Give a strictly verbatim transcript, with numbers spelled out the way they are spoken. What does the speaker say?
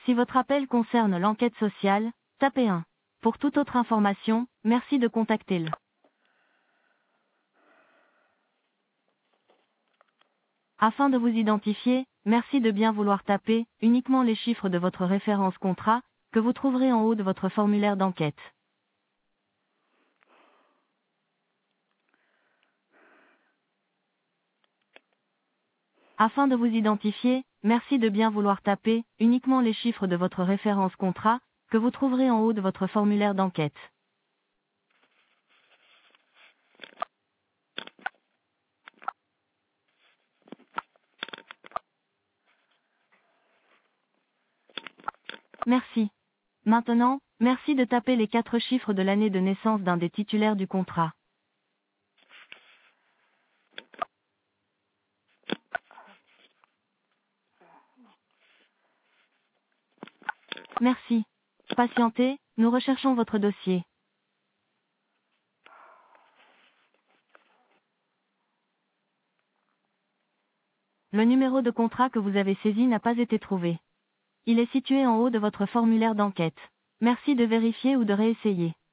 Si votre appel concerne l'enquête sociale, tapez un. Pour toute autre information, merci de contacter le. Afin de vous identifier, merci de bien vouloir taper uniquement les chiffres de votre référence contrat, que vous trouverez en haut de votre formulaire d'enquête. Afin de vous identifier, merci de bien vouloir taper uniquement les chiffres de votre référence contrat, que vous trouverez en haut de votre formulaire d'enquête. Merci. Maintenant, merci de taper les quatre chiffres de l'année de naissance d'un des titulaires du contrat. Merci. Patientez, nous recherchons votre dossier. Le numéro de contrat que vous avez saisi n'a pas été trouvé. Il est situé en haut de votre formulaire d'enquête. Merci de vérifier ou de réessayer.